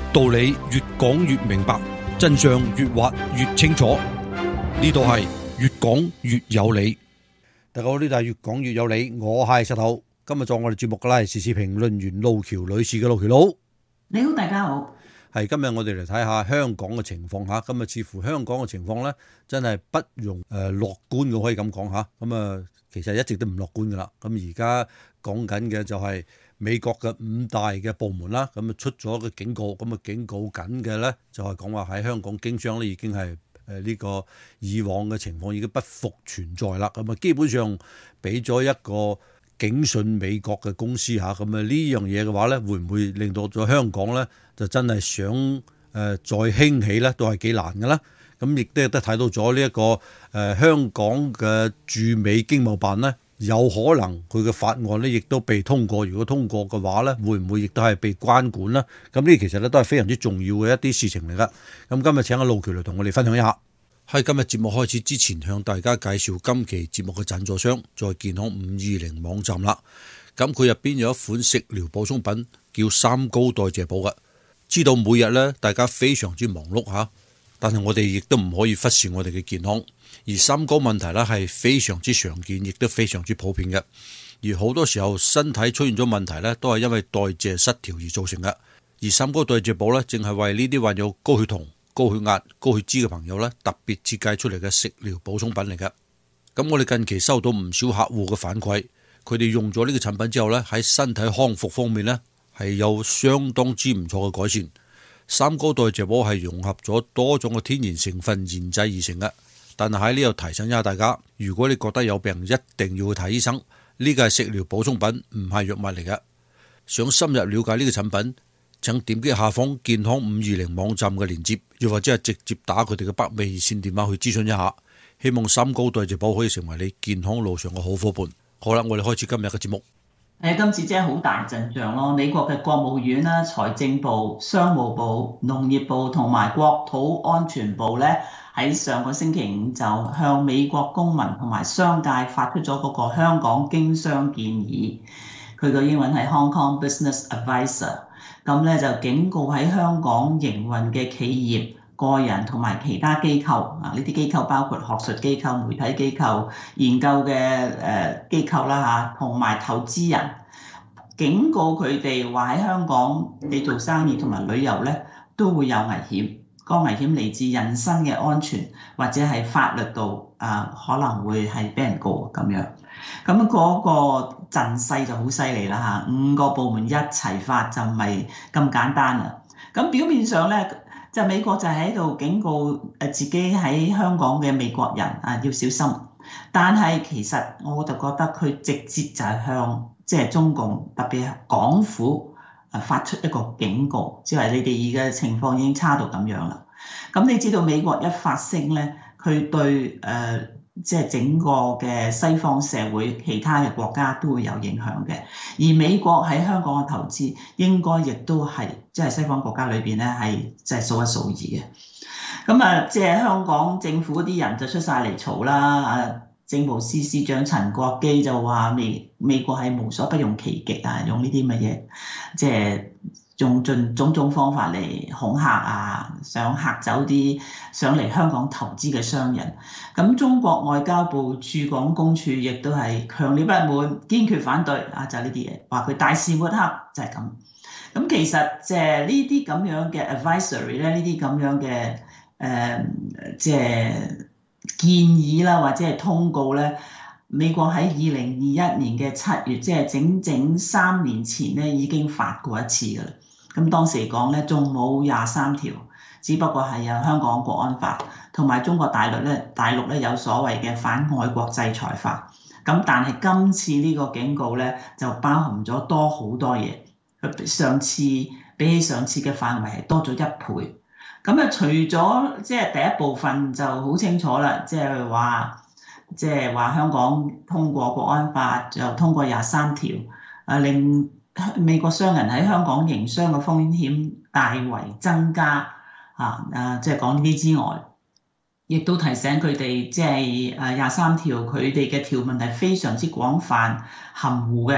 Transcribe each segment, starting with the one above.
道理越講越明白，真相越挖越清楚。呢度係越講越有理。大家好，呢度係越講越有理，我係石頭。今日做我哋節目嘅啦係時事評論員路橋女士嘅路橋佬。 你好，大家好。 係今日我哋嚟睇下香港嘅情況吓，咁啊似乎香港嘅情況咧真係不容樂觀嘅，可以咁講吓。咁啊其實一直都唔樂觀噶啦。咁而家講緊嘅就係美國嘅5大嘅部門啦，咁啊出咗個警告，咁啊警告緊嘅咧就係講話喺香港經商咧已經係呢個以往嘅情況已經不復存在啦。咁啊基本上俾咗一個警訊美國嘅公司嚇，咁啊呢樣嘢嘅話咧，會唔會令到咗香港咧就真係想再興起咧，都係幾難嘅啦。咁亦都睇到咗呢一個香港嘅駐美經貿辦咧，有可能佢嘅法案咧亦都被通過。如果通過嘅話咧，會唔會亦都係被關管咧？咁呢其實咧都係非常之重要嘅一啲事情嚟噶。咁今日請阿路橋嚟同我哋分享一下。喺今日節目開始之前，向大家介紹今期節目嘅贊助商，在健康520網站啦。咁佢入邊有一款食療補充品叫三高代謝補嘅。知道每日咧大家非常之忙碌吓，但係我哋亦都唔可以忽視我哋嘅健康。而三高問題咧係非常之常見，亦都非常之普遍嘅。而好多時候身體出現咗問題咧，都係因為代謝失調而造成嘅。而三高代謝補咧，正係為呢啲患有高血糖、高血壓、高血脂嘅朋友咧，特別設計出嚟嘅食療補充品嚟嘅。咁我哋近期收到唔少客戶嘅反饋，佢哋用咗呢個產品之後咧，喺身體康復方面咧係有相當之唔錯嘅改善。三高代謝補係融合咗多種嘅天然成分研製而成嘅。但係喺呢度提醒一下大家，如果你覺得有病，一定要去睇醫生。呢個係食療補充品，唔係藥物嚟嘅。想深入了解呢個產品，請點擊下方健康520網站嘅鏈接，又或者係直接打佢哋嘅北美熱線電話去諮詢一下。希望三高代謝補可以成為你健康路上嘅好夥伴。好啦，我哋開始今日嘅節目。 今次真係好大陣仗咯！美國嘅國務院啦、財政部、商務部、農業部同埋國土安全部咧，喺上個星期5就向美國公民同埋商界發出咗嗰個香港經商建議。佢個英文係 Hong Kong Business Advisor。咁咧就警告喺香港營運嘅企業、個人同埋其他機構啊，呢啲機構包括學術機構、媒體機構、研究嘅機構啦嚇，同埋投資人，警告佢哋話喺香港你做生意同埋旅遊咧都會有危險，個危險嚟自人身嘅安全或者係法律度可能會係俾人告咁樣。咁嗰個陣勢就好犀利啦嚇，5個部門一齊發就唔係咁簡單啦。咁表面上咧，就美國就喺度警告自己喺香港嘅美國人要小心，但係其實我就覺得佢直接就係向中共特別係港府發出一個警告，即係你哋而家嘅情況已經差到咁樣啦。咁你知道美國一發聲咧，佢對整個嘅西方社會其他嘅國家都會有影響嘅，而美國喺香港嘅投資應該亦都係西方國家裏邊咧係數一數二嘅。咁香港政府嗰啲人就出晒嚟嘈啦，政務司司長陳國基就話美國係無所不用其極用呢啲乜嘢用盡種種方法嚟恐嚇想嚇走啲想嚟香港投資嘅商人。咁中國外交部駐港公署亦都係強烈不滿，堅決反對就呢啲嘢，話佢大肆抹黑就係咁。咁其實呢啲咁樣嘅 advisory 咧，呢啲咁樣嘅建議啦，或者係通告咧，美國喺2021年嘅7月，即係整整3年前咧已經發過一次㗎啦。咁當時嚟講咧，仲冇23條，只不過係有香港國安法同埋中國大陸咧有所謂嘅反外國制裁法。咁但係今次呢個警告咧就包含咗多好多嘢，比起上次嘅範圍係多咗1倍。咁除咗第一部分就好清楚啦，即係話香港通過國安法就通過23條，令美國商人喺香港營商嘅風險大為增加講呢啲之外，亦都提醒佢哋23條佢哋嘅條文係非常之廣泛含糊嘅，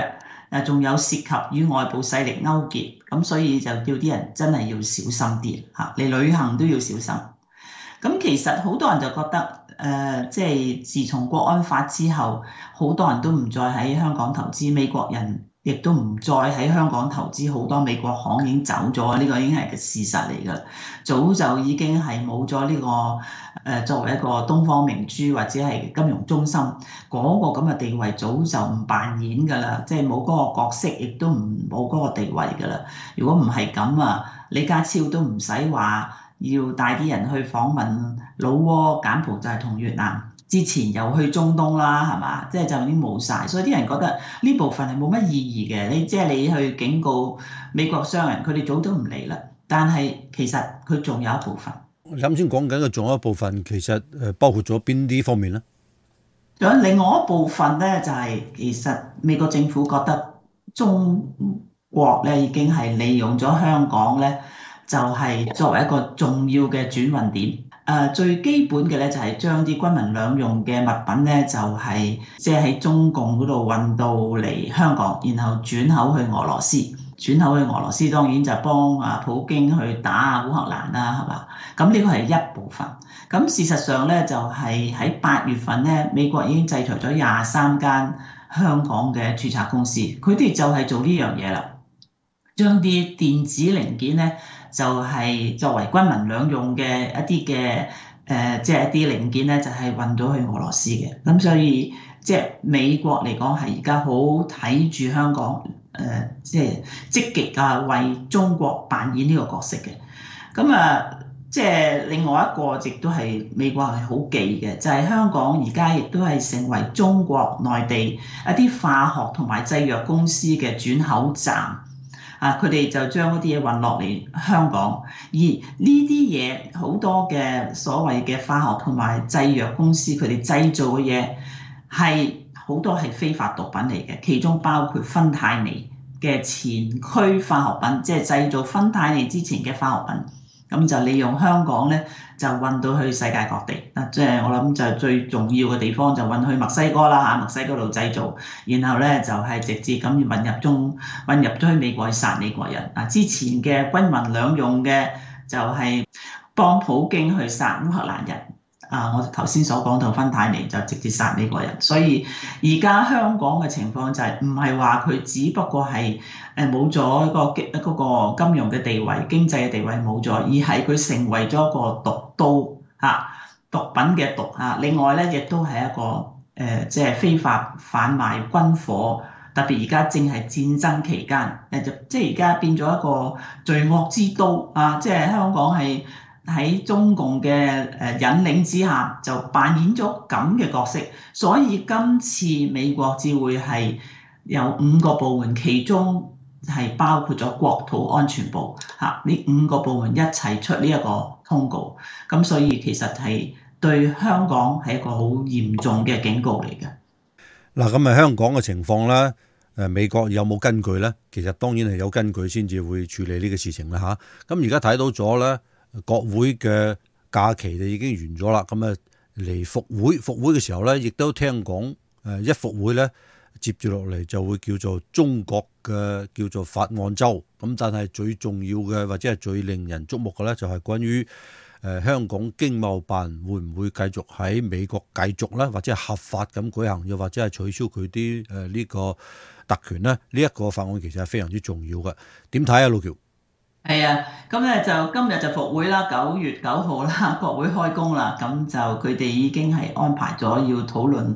仲有涉及與外部勢力勾結，咁所以就叫啲人真係要小心啲嚇，你旅行都要小心。咁其實好多人就覺得即係自從國安法之後，好多人都唔再喺香港投資，美國人亦都唔再喺香港投資，好多美國行已經走咗，呢個已經係個事實嚟㗎。早就已經係冇咗呢個作為一個東方明珠或者係金融中心嗰個咁嘅地位，早就唔扮演㗎啦，即係冇嗰個角色，亦都冇嗰個地位㗎啦。如果唔係咁啊，李家超都唔使話要帶啲人去訪問老撾、柬埔寨同越南，之前又去中東啦，係嘛？即係就已經冇晒，所以啲人覺得呢部分係冇乜意義嘅。即係你去警告美國商人，佢哋早都唔嚟啦。但係其實佢仲有一部分。 你啱先講緊嘅仲有一部分，其實包括咗邊啲方面咧？ 仲有另外一部分咧，就係其實美國政府覺得中國咧已經係利用咗香港咧，就係作為一個重要嘅轉運點。最基本嘅咧就係將啲軍民兩用嘅物品咧，就係即係喺中共嗰度運到嚟香港，然後轉口去俄羅斯。轉口去俄羅斯當然就幫普京去打烏克蘭啦，係嘛？咁呢個係一部分。咁事實上咧，就係喺8月份咧，美國已經制裁咗23間香港嘅註冊公司，佢哋就係做呢樣嘢啦，將啲電子零件咧就係作為軍民兩用嘅一啲嘅即係一啲零件咧，就係運到去俄羅斯嘅。咁所以即係美國嚟講係而家好睇住香港。即係積極為中國扮演呢個角色嘅。咁即係另外一個亦都係美國係好忌嘅，就係香港而家亦都係成為中國內地一啲化學同埋製藥公司嘅轉口站。佢哋就將嗰啲嘢運落嚟香港，而呢啲嘢好多嘅所謂嘅化學同埋製藥公司，佢哋製造嘅嘢係好多係非法毒品嚟嘅，其中包括芬太尼嘅前驅化學品，即係製造芬太尼之前嘅化學品，咁就利用香港咧，就運到去世界各地。即係我諗就最重要嘅地方就運去墨西哥啦嚇，墨西哥度製造，然後咧就係直接咁運入咗去美國去殺美國人。之前嘅軍民兩用嘅就係幫普京去殺烏克蘭人。我頭先所講到芬太尼就直接殺美國人，所以而家香港嘅情況就係唔係話佢只不過係冇咗嗰個金融嘅地位、經濟嘅地位冇咗，而係佢成為咗一個毒刀毒品嘅毒。另外咧，亦都係一個即係非法販賣軍火，特別而家正係戰爭期間，即係而家變咗一個罪惡之都即係香港係喺中共嘅引領之下，就扮演咗咁嘅角色，所以今次美國至會係有5個部門，其中係包括咗國土安全部呢5個部門一齊出呢一個通告，咁所以其實係對香港係一個好嚴重嘅警告嚟嘅。 嗱，咁香港嘅情況咧，美國有冇根據咧？其實當然係有根據先至會處理呢個事情啦嚇。咁而家睇到咗咧。國會嘅假期就已經完咗啦，咁嚟復會嘅時候咧，亦都聽講一復會咧，接住落嚟就會叫做中國嘅叫做法案周。咁但係最重要嘅或者係最令人矚目嘅咧，就係關於香港經貿辦會唔會繼續喺美國繼續咧，或者係合法咁舉行，又或者係取消佢啲呢個特權咧？呢一個法案其實係非常之重要嘅。點睇啊，老喬？ 係啊，咁咧就今日就復會啦，9月9號啦，國會開工啦，咁就佢哋已經係安排咗要討論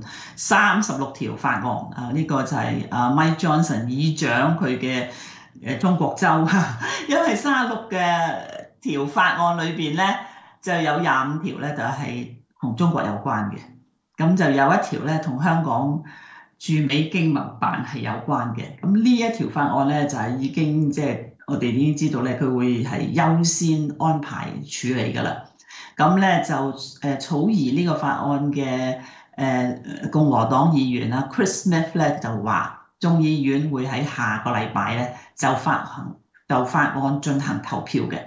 36條法案。呢個就係Mike Johnson 議長佢嘅中國州，因為36嘅條法案裏邊咧，就有25條咧就係同中國有關嘅，咁就有一條咧同香港駐美經貿辦係有關嘅。咁呢一條法案咧就係已經即係。我哋已經知道咧，佢會係優先安排處理㗎啦。咁咧就草擬呢個法案嘅共和黨議員啦 Chris Smith 咧就話，眾議院會喺下個禮拜咧就法案進行投票嘅。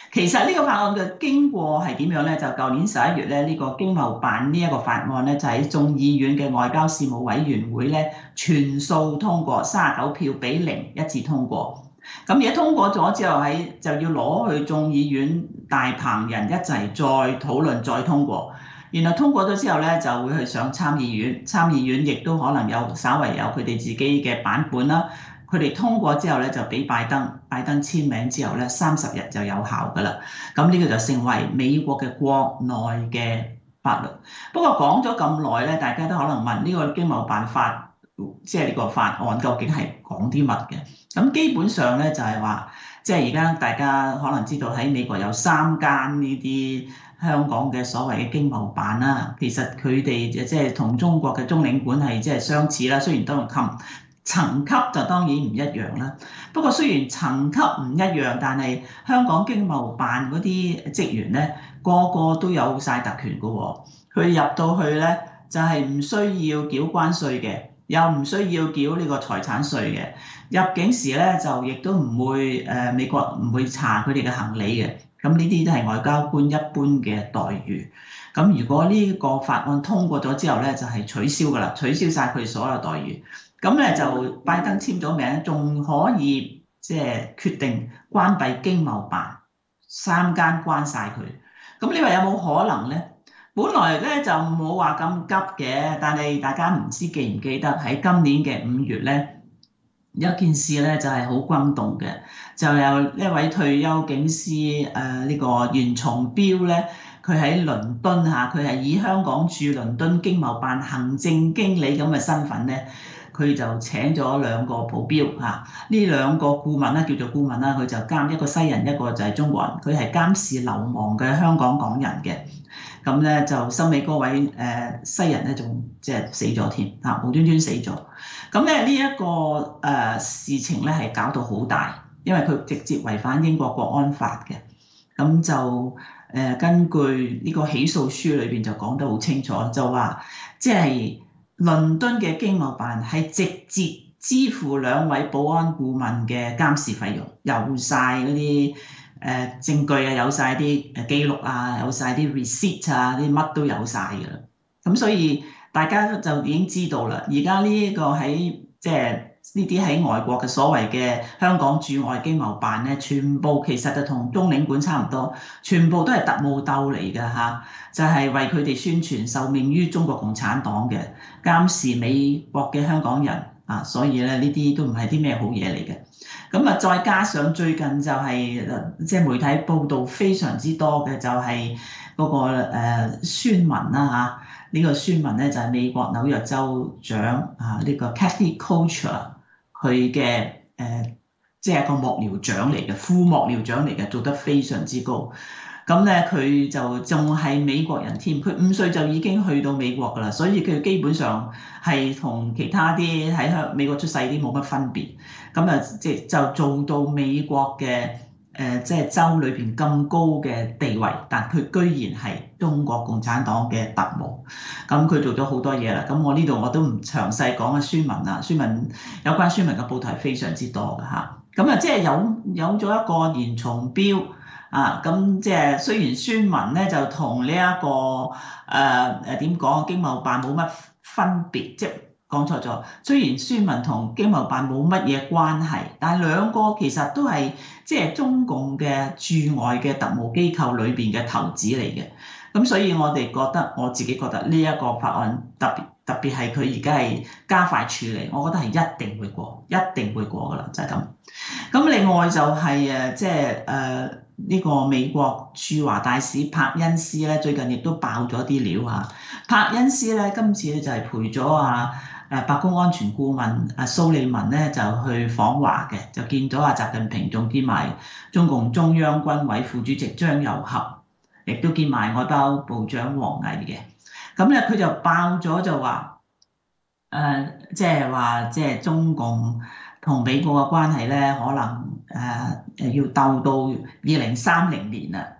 其實呢個法案嘅經過係點樣呢？就舊年11月咧，呢個經貿辦呢一個法案呢，就喺眾議院嘅外交事務委員會呢全數通過，39票比0一致通過。咁而家通過咗之後，就要攞去眾議院大棚人一齊再討論再通過。然後通過咗之後呢，就會去上參議院，參議院亦都可能稍為有佢哋自己嘅版本啦。佢哋通過之後咧，就俾拜登簽名之後咧，30日就有效㗎啦。咁呢個就成為美國嘅國內嘅法律。不過講咗咁耐咧，大家都可能問呢個經貿辦法，即係呢個法案究竟係講啲乜嘅？咁基本上咧就係話，即係而家大家可能知道喺美國有3間呢啲香港嘅所謂嘅經貿辦啦。其實佢哋即係同中國嘅中領館係即係相似啦，雖然都係層級就當然唔一樣啦。不過雖然層級唔一樣，但係香港經貿辦嗰啲職員咧，個個都有晒特權㗎喎。佢入到去咧，就係唔需要繳關稅嘅，又唔需要繳呢個財產稅嘅。入境時咧，就亦都唔會美國唔會查佢哋嘅行李嘅。咁呢啲都係外交官一般嘅待遇。咁如果呢個法案通過咗之後咧，就係取消㗎啦，取消晒佢所有待遇。咁咧就拜登簽咗名，仲可以即係決定關閉經貿辦，3間關晒佢。咁你話有冇可能咧？本來咧就冇話咁急嘅，但係大家唔知記唔記得喺今年嘅5月咧，有件事咧就係好轟動嘅，就有一位退休警司呢個袁松標咧，佢喺倫敦嚇，佢係以香港駐倫敦經貿辦行政經理咁嘅身份咧。佢就請咗2個保鏢嚇，呢2個顧問啦，叫做顧問啦，佢就監一個西人，一個就係中國人，佢係監視流亡嘅香港港人嘅。咁咧就收尾嗰位西人咧仲即係死咗添嚇，無端端死咗。咁咧呢一個事情咧係搞到好大，因為佢直接違反英國國安法嘅。咁就根據呢個起訴書裏邊就講得好清楚，就話即係倫敦嘅經貿辦係直接支付2位保安顧問嘅監視費用，有晒嗰啲證據啊，有晒啲記錄啊，有晒啲 receipt 啊，啲乜都有晒㗎啦。咁所以大家就已經知道啦。而家呢個喺即係呢啲喺外國嘅所謂嘅香港駐外經貿辦咧，全部其實就同中領館差唔多，全部都係特務鬥嚟㗎嚇，就係為佢哋宣傳受命於中國共產黨嘅，監視美國嘅香港人啊，所以咧呢啲都唔係啲咩好嘢嚟嘅。咁啊，再加上最近就係即係媒體報道非常之多嘅，就係嗰個宣文啦嚇，呢個宣文咧就係美國紐約州長啊，呢個 Kathy Hochul 佢嘅即係個幕僚長嚟嘅，副幕僚長嚟嘅，做得非常之高。咁咧佢就仲係美國人添，佢5歲就已經去到美國㗎啦，所以佢基本上係同其他啲喺美國出世啲冇乜分別。咁啊，即就做到美國嘅即係州裏邊咁高嘅地位，但佢居然係中國共產黨嘅特務。咁佢做咗好多嘢啦。咁我呢度我都唔詳細講啊，宣文啊，宣文有關宣文嘅報道係非常之多㗎嚇。咁啊，即係有咗一個袁松標。啊，咁即係雖然宣文咧就同呢一個點講經貿辦冇乜分別，即係講錯咗。雖然宣文同經貿辦冇乜嘢關係，但係2個其實都係即係中共嘅駐外嘅特務機構裏邊嘅頭子嚟嘅。咁所以我自己覺得呢一個法案特別係佢而家係加快處理，我覺得係一定會過㗎啦，就係咁。咁另外就係即係呢個美國駐華大使柏恩斯咧，最近亦都爆咗啲料嚇。柏恩斯咧今次咧就係陪咗白宮安全顧問蘇利文咧就去訪華嘅，就見咗習近平，仲見埋中共中央軍委副主席張又俠，亦都見埋外交部長王毅嘅。咁咧佢就爆咗就話即係中共同美國嘅關係咧，可能要鬥到2030年啦，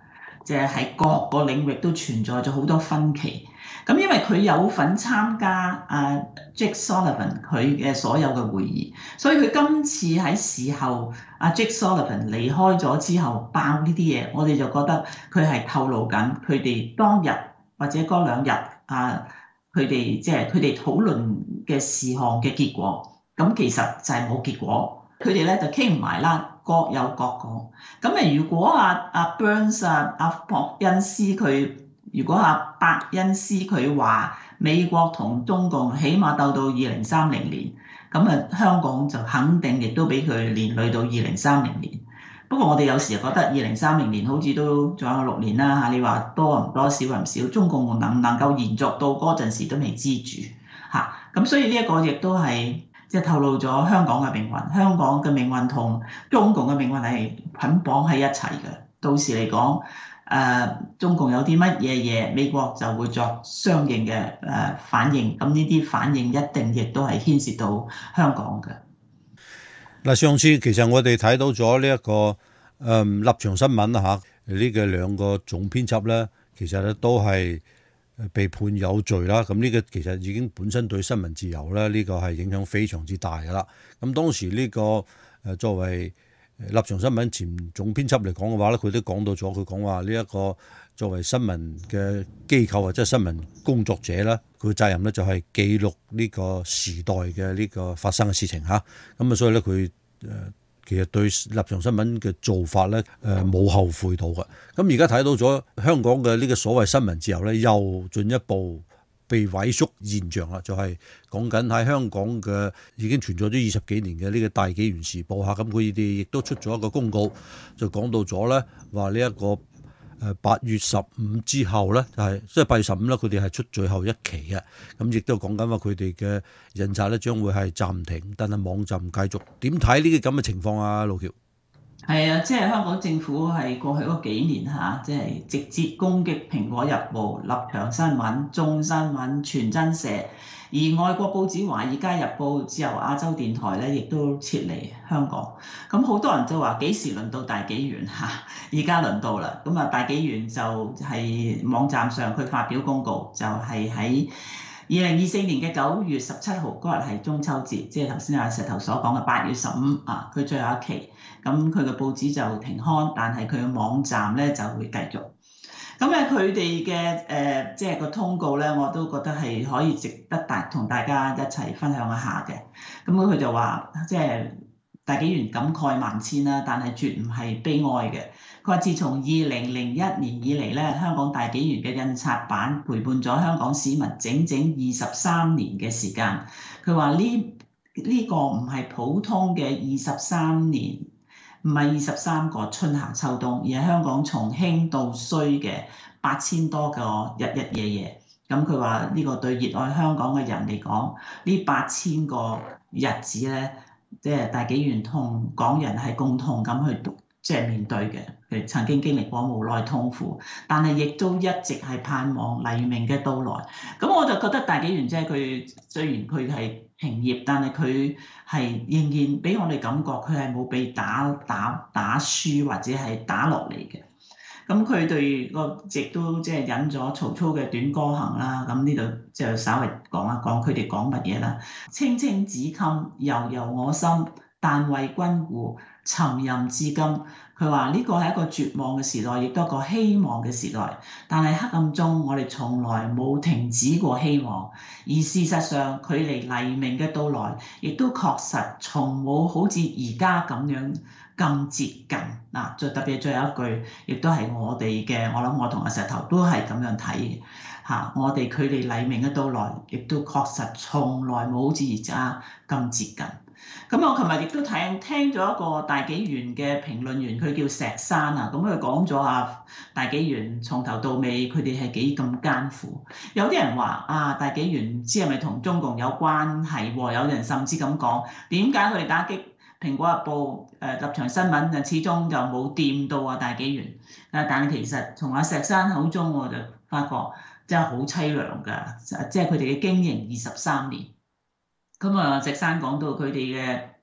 即係喺各個領域都存在咗好多分歧。咁因為佢有份參加Jake Sullivan 佢嘅所有嘅會議，所以佢今次喺事後Jake Sullivan 離開咗之後爆呢啲嘢，我哋就覺得佢係透露緊佢哋當日或者嗰兩日佢哋討論嘅事項嘅結果。咁其實就係冇結果，佢哋咧就傾唔埋啦，各有各講。咁如果Burns 伯恩斯佢，如果伯恩斯佢話美國同中共起碼鬥到2030年，咁香港就肯定亦都俾佢連累到2030年。不過我哋有時覺得2030年好似都仲有6年啦嚇，你話多唔多少唔少，中共能唔能夠延續到嗰陣時都未知住嚇。咁所以呢一個亦都係即係透露咗香港嘅命運，香港嘅命運同中共嘅命運係捆綁喺一齊嘅。到時嚟講，中共有啲乜嘢嘢，美國就會作相應嘅反應。咁呢啲反應一定亦都係牽涉到香港嘅。 嗱，上次其實我哋睇到咗呢一個立場新聞啦嚇，呢個兩個總編輯咧，其實咧都係被判有罪啦。咁呢個其實已經本身對新聞自由咧，呢個係影響非常之大噶啦。咁當時呢個作為立場新聞前總編輯嚟講嘅話咧，佢都講到咗，佢講話呢一個作為新聞嘅機構或者新聞工作者咧，佢嘅責任咧就係記錄呢個時代嘅呢個發生嘅事情嚇。咁所以咧佢其實對立場新聞嘅做法咧冇後悔到嘅。咁而家睇到咗香港嘅呢個所謂新聞自由咧，又進一步被萎縮現象啦，就係講緊喺香港嘅已經存在咗20幾年嘅呢個大紀元時報嚇，咁佢哋亦都出咗一個公告，就講到咗咧話呢一個8月15之後咧，就係即係8月15咧，佢哋係出最後一期嘅，咁亦都講緊話佢哋嘅印刷咧將會係暫停，但係網站繼續。點睇呢啲咁嘅情況啊，盧橋？ 係啊，即係香港政府係過去嗰幾年嚇，即係直接攻擊《蘋果日報》、立場新聞、眾新聞、全真社，而外國報紙《華爾街日報》、自由亞洲電台咧，亦都撤離香港。咁好多人就話幾時輪到大紀元嚇？而家輪到啦。咁大紀元就係網站上佢發表公告，就係喺2024年嘅9月17號嗰日係中秋節，即係頭先阿石頭所講嘅8月15佢最後一期。咁佢嘅報紙就停刊，但係佢嘅網站咧就會繼續。咁佢哋嘅即係個通告咧，我都覺得係可以值得同大家一齊分享一下嘅。咁佢就話，即係大紀元感慨萬千啦，但係絕唔係悲哀嘅。佢話自從2001年以嚟咧，香港大紀元嘅印刷版陪伴咗香港市民整整23年嘅時間。佢話呢個唔係普通嘅23年。唔係23個春夏秋冬，而係香港從興到衰嘅8000多個日日夜夜。咁佢話呢個對熱愛香港嘅人嚟講，呢8000個日子咧，即係大紀元同港人係共同咁去即係面對嘅。佢曾經經歷過無奈痛苦，但係亦都一直係盼望黎明嘅到來。咁我就覺得大紀元即係佢雖然佢係停業，但係佢係仍然俾我哋感覺佢係冇被打輸或者係打落嚟嘅。咁佢對個亦都即係引咗曹操嘅短歌行啦。咁呢度就稍微講一講佢哋講乜嘢啦。青青子衿，悠悠我心，但為君故，沉吟至今。佢話呢個係一個絕望嘅時代，亦都係一個希望嘅時代。但係黑暗中，我哋從來冇停止過希望。而事實上，距離黎明嘅到來，亦都確實從冇好似而家咁樣咁接近。嗱，最特別最後一句，亦都係我哋嘅，我諗我同阿石頭都係咁樣睇嘅嚇。我哋距離黎明嘅到來，亦都確實從來冇好似而家咁接近。咁我琴日亦都聽咗一個大紀元嘅評論員，佢叫石山啊。咁佢講咗大紀元從頭到尾佢哋係幾咁艱苦。有啲人話大紀元唔知係咪同中共有關係喎？有人甚至咁講，點解佢哋打擊蘋果日報、立場新聞就始終就冇掂到大紀元？但係其實從阿石山口中我就發覺真係好凄涼㗎，即係佢哋嘅經營23年。咁石山講到佢哋嘅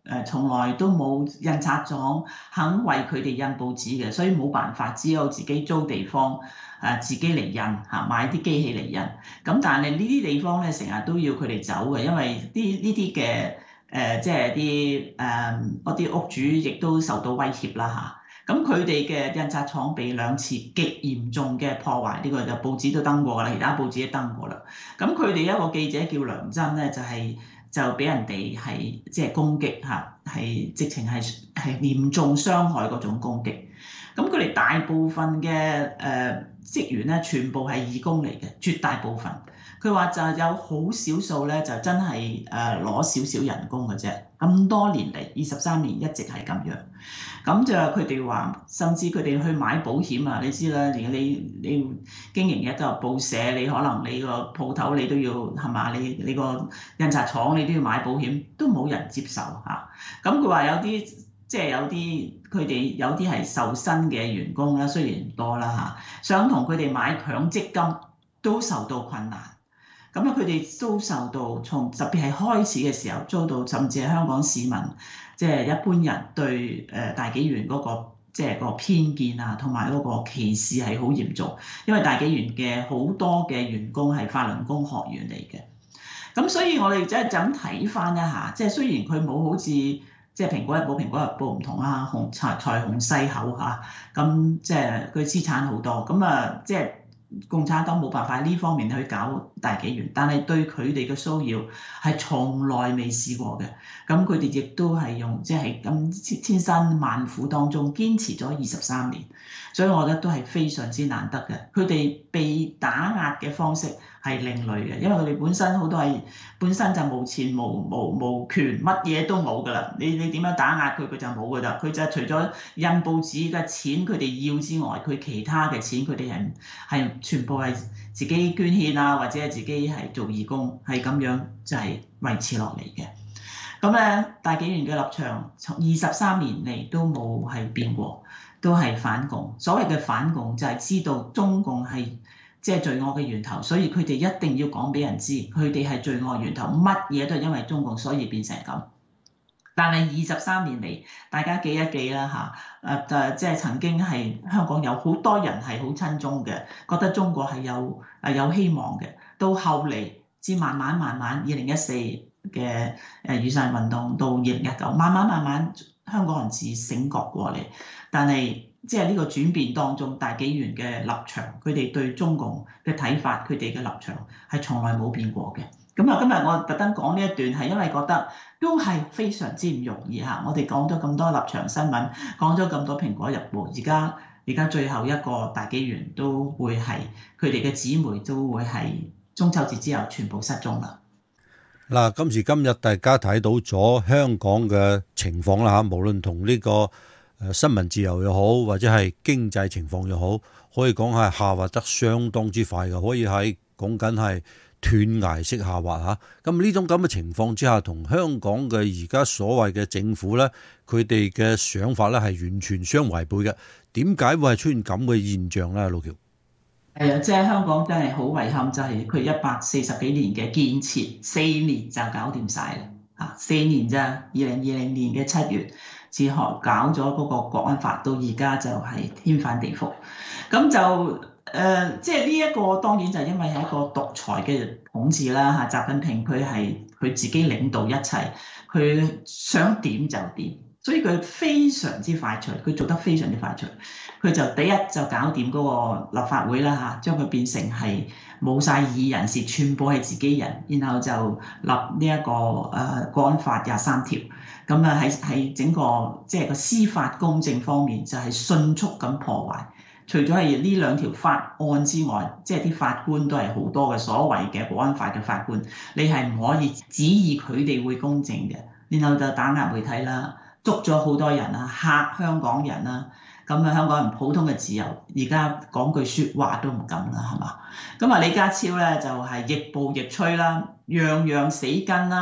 從來都冇印刷廠肯為佢哋印報紙嘅，所以冇辦法，只有自己租地方自己嚟印嚇，買啲機器嚟印。咁但係呢啲地方咧成日都要佢哋走嘅，因為呢啲嘅即係嗰啲屋主亦都受到威脅啦嚇。咁佢哋嘅印刷廠被2次極嚴重嘅破壞，呢個就報紙都登過啦，其他報紙都登過啦。咁佢哋一個記者叫梁真咧，就俾人哋係即係攻擊嚇，係直情係嚴重傷害嗰種攻擊。咁佢哋大部分嘅職員咧，全部係義工嚟嘅，絕大部分。佢話就有好少數咧，就真係攞少少人工嘅啫。咁多年嚟，23年一直係咁樣。咁就佢哋話，甚至佢哋去買保險啊，你知啦，你經營一個報社，你可能你個鋪頭你都要係嘛，你個印刷廠你都要買保險，都冇人接受嚇。咁佢話有啲即係有啲佢哋有啲係受薪嘅員工啦，雖然唔多啦嚇，想同佢哋買強積金都受到困難。咁佢哋都受到特別係開始嘅時候遭到，甚至係香港市民即係一般人對大紀元嗰個即係個偏見啊，同埋嗰個歧視係好嚴重。因為大紀元嘅好多嘅員工係法輪功學員嚟嘅，咁所以我哋就咁睇翻一下，即係雖然佢冇好似即係蘋果日報唔同啊，財雄勢厚嚇，咁即係佢資產好多，咁即係。共產黨冇辦法喺呢方面去搞大紀元，但係對佢哋嘅騷擾係從來未試過嘅。咁佢哋亦都係用即係咁千辛萬苦當中堅持咗23年，所以我覺得都係非常之難得嘅。佢哋被打壓嘅方式係另類嘅，因為佢哋本身好多係本身就無錢無權，乜嘢都冇㗎啦。你點樣打壓佢，佢就冇㗎啦。佢就除咗印報紙嘅錢佢哋要之外，佢其他嘅錢佢哋係全部係自己捐獻啊，或者係自己係做義工，係咁樣就係維持落嚟嘅。咁咧，大紀元嘅立場從23年嚟都冇係變過，都係反共。所謂嘅反共就係知道中共係即係罪惡嘅源頭，所以佢哋一定要講俾人知，佢哋係罪惡源頭，乜嘢都係因為中共所以變成咁。但係23年嚟，大家記一記啦嚇，即係曾經係香港有好多人係好親中嘅，覺得中國係有希望嘅。到後嚟至慢慢2014嘅雨傘運動到2019，慢慢香港人至醒覺過嚟，但係即係呢個轉變當中，大紀元嘅立場，佢哋對中共嘅睇法，佢哋嘅立場係從來冇變過嘅。咁今日我特登講呢一段係因為覺得都係非常之唔容易嚇。我哋講咗咁多立場新聞，講咗咁多蘋果日報，而家最後一個大紀元都會係佢哋嘅姊妹都會係中秋節之後全部失蹤啦。 嗱，今時今日大家睇到咗香港嘅情況啦嚇，無論同呢個新聞自由又好，或者係經濟情況又好，可以講係下滑得相當之快嘅，可以係講緊係斷崖式下滑嚇。咁呢種咁嘅情況之下，同香港嘅而家所謂嘅政府咧，佢哋嘅想法咧係完全相違背嘅。點解會係出現咁嘅現象咧？老喬係啊，即係香港真係好遺憾，就係佢140幾年嘅建設，4年就搞掂晒啦嚇，4年咋？2020年嘅7月自學搞咗嗰個國安法，到而家就係天翻地覆。咁就即係呢一個當然就因為係一個獨裁嘅統治啦嚇，習近平佢自己領導一切，佢想點就點。所以佢非常之快脆，佢做得非常之快脆。佢就第一就搞掂嗰個立法會啦嚇，將佢變成係冇晒異議人士，全部係自己人，然後就立呢一個國安法23條。咁喺整個即係個司法公正方面就係迅速咁破壞。除咗係呢2條法案之外，即係啲法官都係好多嘅所謂嘅國安法嘅法官，你係唔可以指意佢哋會公正嘅。然後就打壓媒體啦。捉咗好多人啊，嚇香港人啦，咁香港人普通嘅自由，而家講句説話都唔敢啦，係嘛？咁李家超咧就係亦步亦趨啦，樣樣死跟啦，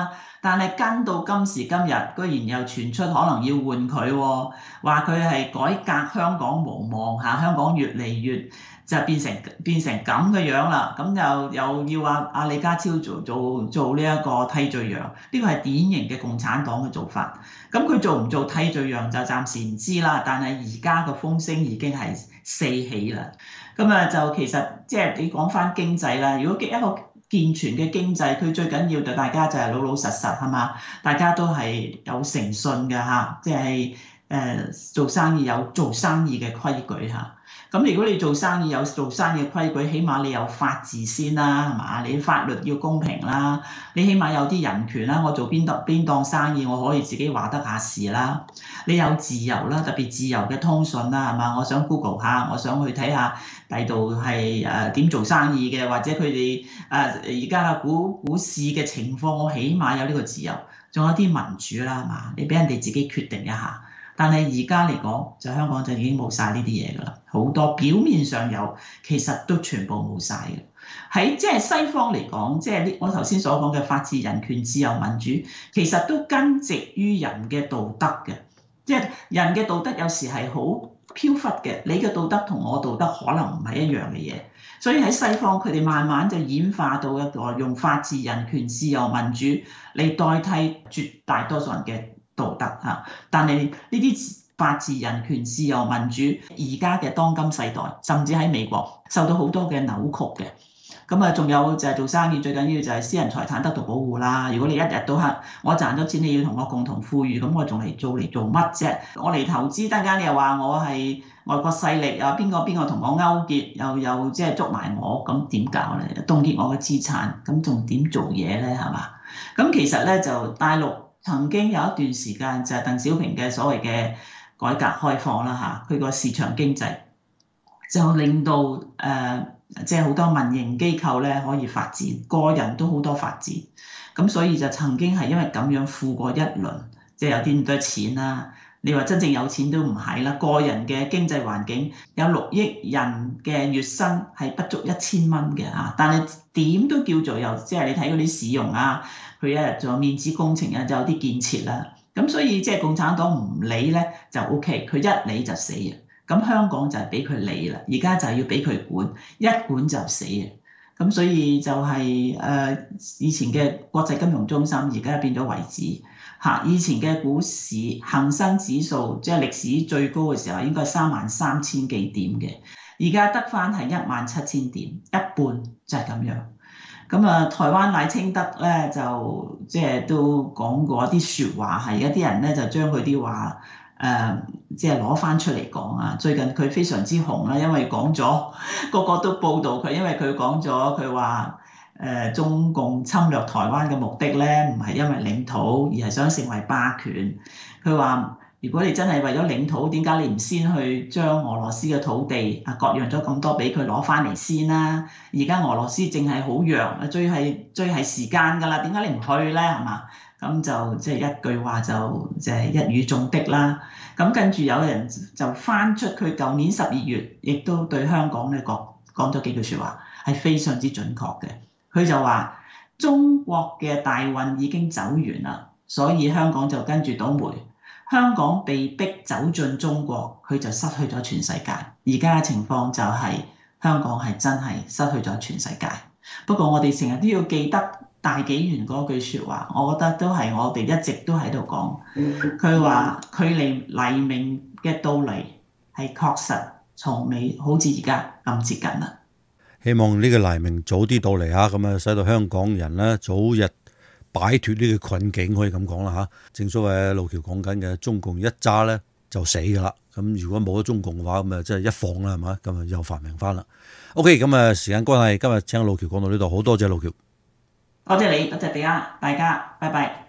但係跟到今時今日，居然又傳出可能要換佢喎，話佢係改革香港無望嚇，香港越嚟越就變成咁嘅樣啦。咁又要話阿李家超做呢一個替罪羊，呢個係典型嘅共產黨嘅做法。咁佢做唔做替罪羊就暫時唔知啦。但係而家個風聲已經係四起啦。咁啊就其實即係你講翻經濟啦，如果一個健全嘅經濟，佢最緊要就大家就係老老實實係嘛，大家都係有誠信嘅嚇，即係做生意有做生意嘅規矩嚇。咁如果你做生意有做生意嘅規矩，起碼你有法治先啦，係嘛？你法律要公平啦，你起碼有啲人權啦。我做邊檔生意，我可以自己話得下事啦。你有自由啦，特別自由嘅通訊啦，係嘛？我想 Google 下，我想去睇下第度係點做生意嘅，或者佢哋而家嘅股市嘅情況，我起碼有呢個自由，仲有啲民主啦，係嘛？你俾人哋自己決定一下。但係而家嚟講，就香港就已經冇晒呢啲嘢㗎啦，好多表面上有，其實都全部冇晒嘅。喺即係西方嚟講，即係我頭先所講嘅法治、人權、自由、民主，其實都根植於人嘅道德嘅。即係人嘅道德有時係好飄忽嘅，你嘅道德同我道德可能唔係一樣嘅嘢。所以喺西方，佢哋慢慢就演化到一個用法治、人權、自由、民主嚟代替絕大多數人嘅道德嚇，但係呢啲法治、人權、自由、民主，而家嘅當今世代，甚至喺美國受到好多嘅扭曲嘅。咁啊，仲有就係做生意最緊要就係私人財產得到保護啦。如果你一日到黑我賺咗錢，你要同我共同富裕，咁我仲嚟做乜啫？我嚟投資，突然間你又話我係外國勢力，又邊個同我勾結，又即係捉埋我，咁點搞咧？凍結我嘅資產，咁仲點做嘢咧？係嘛？咁其實咧就大陸曾經有一段時間就係鄧小平嘅所謂嘅改革開放啦嚇，佢個市場經濟就令到即係好多民營機構咧可以發展，個人都好多發展，咁所以就曾經係因為咁樣富過一輪，即係有啲咁多錢啦。你話真正有錢都唔係啦，個人嘅經濟環境有6億人嘅月薪係不足1000蚊嘅嚇，但係點都叫做有，即係你睇嗰啲市容啊，佢一日仲有面子工程啊，就有啲建設啦。咁所以即係共產黨唔理咧就 OK， 佢一理就死啊！咁香港就係俾佢理啦，而家就係要俾佢管，一管就死啊！咁所以就係以前嘅國際金融中心，而家變咗遺址嚇。以前嘅股市恒生指數即係歷史最高嘅時候，應該係33000幾點嘅，而家得返係17000點，一半就係咁樣。咁啊，台灣賴清德咧就即係都講過一啲説話，係有啲人咧就將佢啲話即係攞翻出嚟講啊。最近佢非常之紅啦，因為講咗個個都報導佢，因為佢講咗佢話中共侵略台灣嘅目的咧唔係因為領土，而係想成為霸權。佢話如果你真係為咗領土，點解你唔先去將俄羅斯嘅土地割讓咗咁多俾佢攞翻嚟先啦？而家俄羅斯淨係好弱，追係時間㗎啦，點解你唔去咧？係嘛？咁就即係一句話就即係一語中的啦。咁跟住有人就翻出佢舊年12月，亦都對香港咧講咗幾句説話，係非常之準確嘅。佢就話中國嘅大運已經走完啦，所以香港就跟住倒霉。香港被逼走進中國，佢就失去咗全世界。而家嘅情況就係香港係真係失去咗全世界。不過我哋成日都要記得大紀元嗰句説話，我覺得都係我哋一直都喺度講。佢話距離黎明嘅到嚟係確實從未好似而家咁接近啦。 希望呢個黎明早啲到嚟嚇，咁啊使到香港人咧早日擺脫呢個困境，可以咁講啦嚇。正所謂路橋講緊嘅，中共一揸咧就死㗎啦。咁如果冇咗中共嘅話，咁啊即係一放啦，係嘛？咁啊又繁榮翻啦。OK，咁啊時間關係，今日請路橋講到呢度，好多謝路橋。 多謝你，多謝大家，拜拜。